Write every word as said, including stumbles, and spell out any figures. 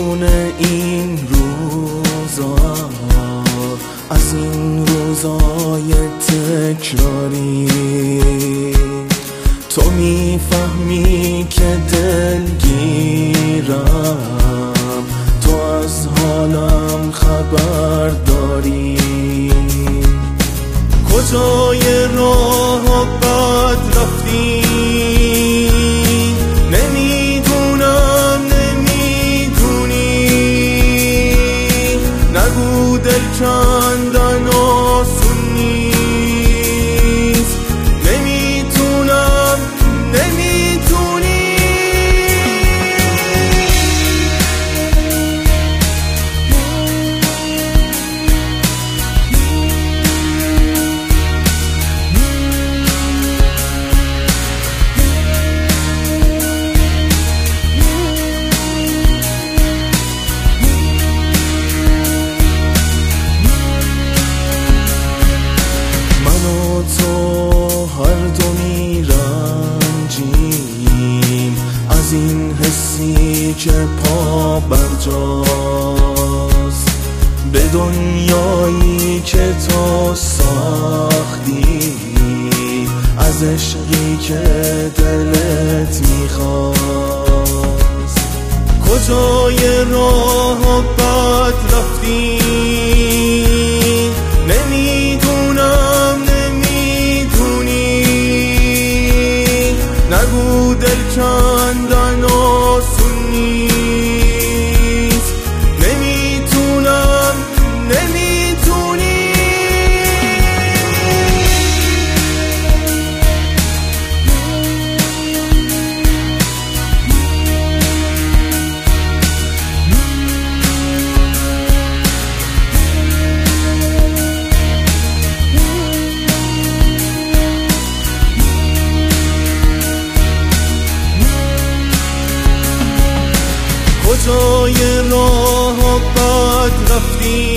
میدون این روزا از این روزای تکراری تو میفهمی که دلگیرم، تو از حالم خبر داری. کجای راه بد رفتی نمیدونم، نمیدونی، نگو دل کندن آسون نیست، نمیتونم، نمیتونی. تو هر دو میرنجیم از این حسی که پا برجاست، به دنیایی که تو ساختی، از عشقی که دلت میخواست. کجای راه بد رفتی نمیدونم، نگو دل کندن آسون نیست، نمیتونم، نمیتونی. کجای راه بد رفتی